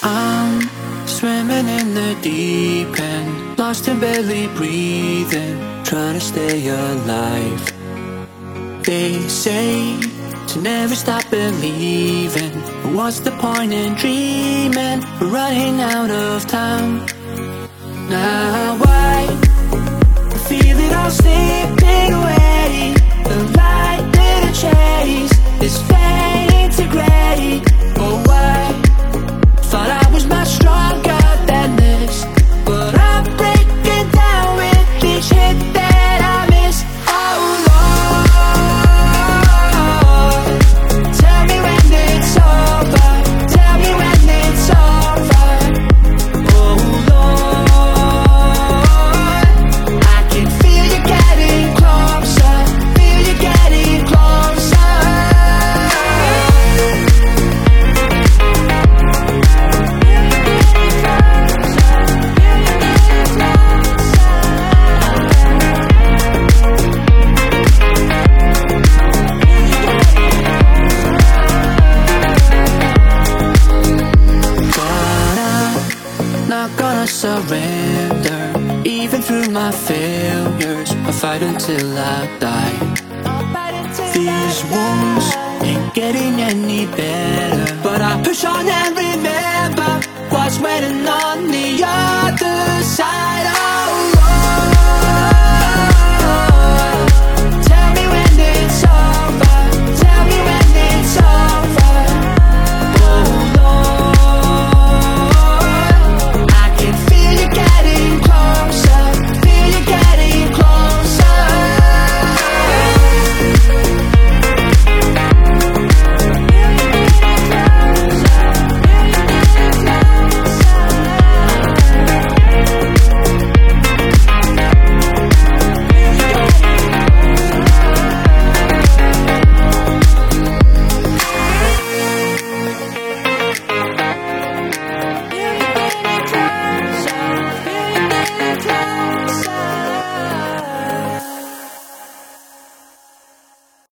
I'm swimming in the deep end, lost and barely breathing, trying to stay alive. They say to never stop believing, but what's the point in dreaming? We're running out of time. Now I feel it all slipping away. The light that I chase is fading to grey. Oh, I thought I was much stronger than this, but I'm breaking down with each hit that I miss. Oh Lord, tell me when it's over. Tell me when it's over. Oh Lord, I can feel you getting closer. Feel you getting closer. Not gonna surrender, even through my failures. I'll fight until I die. These wounds ain't getting any better, but I push on and